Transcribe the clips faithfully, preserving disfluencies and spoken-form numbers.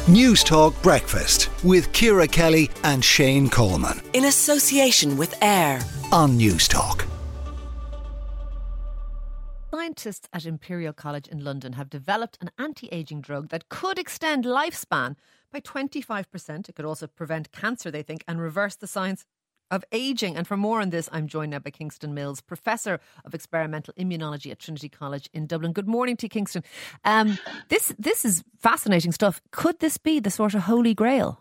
News Talk Breakfast with Ciara Kelly and Shane Coleman. In association with AIR on News Talk. Scientists at Imperial College in London have developed an anti-aging drug that could extend lifespan by twenty-five percent. It could also prevent cancer, they think, and reverse the signs of ageing. And for more on this, I'm joined now by Kingston Mills, Professor of Experimental Immunology at Trinity College in Dublin. Good morning to you, Kingston. Um, this this is fascinating stuff. Could this be the sort of holy grail?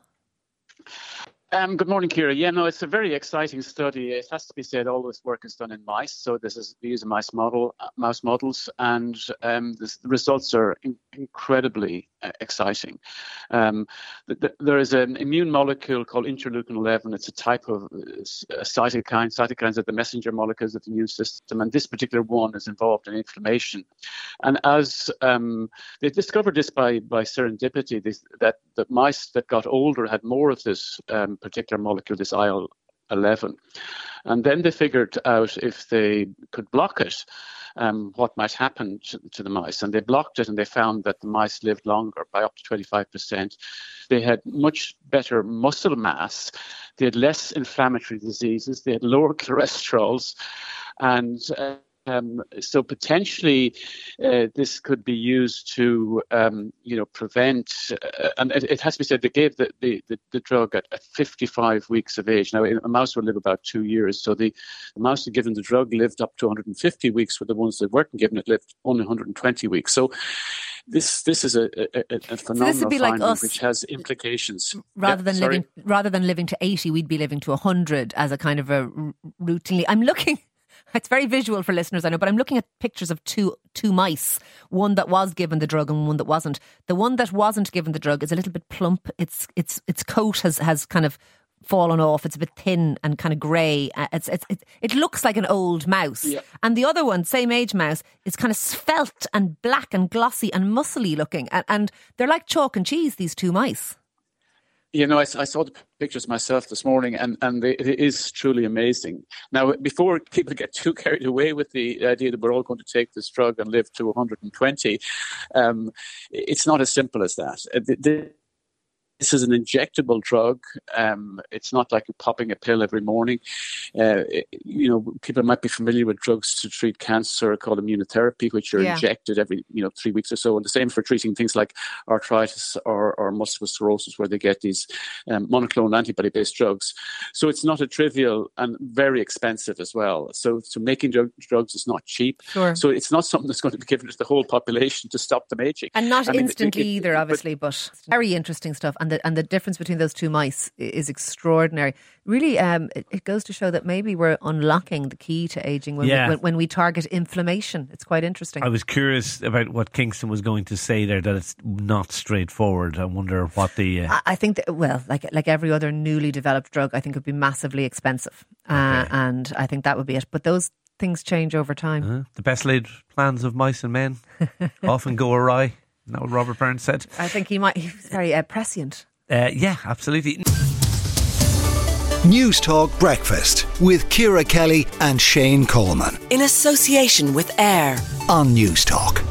Um, good morning, Ciara. Yeah, no, it's a very exciting study. It has to be said, all this work is done in mice. So this is we use a mice model, uh, mouse models, and um, this, the results are in, incredibly uh, exciting. Um, th- th- there is an immune molecule called interleukin eleven. It's a type of uh, cytokine. Cytokines are the messenger molecules of the immune system, and this particular one is involved in inflammation. And as um, they discovered this by by serendipity, this, that the mice that got older had more of this Um, particular molecule, this I L eleven. And then they figured out if they could block it, um, what might happen to, to the mice. And they blocked it, and they found that the mice lived longer by up to twenty-five percent. They had much better muscle mass. They had less inflammatory diseases. They had lower cholesterols. And uh, Um, so potentially uh, this could be used to, um, you know, prevent, uh, and it, it has to be said, they gave the, the, the, the drug at, at fifty-five weeks of age. Now, a mouse would live about two years. So the, the mouse that given the drug lived up to one hundred fifty weeks, where the ones that weren't given it lived only one hundred twenty weeks. So this this is a, a, a phenomenal so finding, like us, which has implications. Rather yeah, than living rather than living to eighty, we'd be living to one hundred as a kind of a routinely. I'm looking... It's very visual for listeners, I know, but I'm looking at pictures of two two mice, one that was given the drug and one that wasn't. The one that wasn't given the drug is a little bit plump. Its its its coat has, has kind of fallen off. It's a bit thin and kind of grey. It's, it's, it, it looks like an old mouse. Yeah. And the other one, same age mouse, is kind of svelte and black and glossy and muscly looking. And, and they're like chalk and cheese, these two mice. You know, I, I saw the pictures myself this morning, and, and they, it is truly amazing. Now, before people get too carried away with the idea that we're all going to take this drug and live to one hundred twenty, um, it's not as simple as that. The, the, This is an injectable drug. Um, it's not like popping a pill every morning. Uh, it, you know, people might be familiar with drugs to treat cancer called immunotherapy, which are yeah. injected every, you know, three weeks or so. And the same for treating things like arthritis or, or multiple sclerosis, where they get these um, monoclonal antibody-based drugs. So it's not a trivial and very expensive as well. So, so making drug, drugs is not cheap. Sure. So it's not something that's going to be given to the whole population to stop them aging. And not I mean, instantly it, it, either, obviously, but, but very interesting stuff. And the, and the difference between those two mice is extraordinary. Really, um, it, it goes to show that maybe we're unlocking the key to ageing when, yeah. we, when, when we target inflammation. It's quite interesting. I was curious about what Kingston was going to say there, that it's not straightforward. I wonder what the... Uh... I, I think that, well, like like every other newly developed drug, I think it would be massively expensive. Uh, okay. And I think that would be it. But those things change over time. Uh-huh. The best laid plans of mice and men often go awry. Isn't that what Robert Burns said? I think he might. He's very uh, prescient. Uh, yeah, absolutely. News Talk Breakfast with Ciara Kelly and Shane Coleman. In association with AIR on News Talk.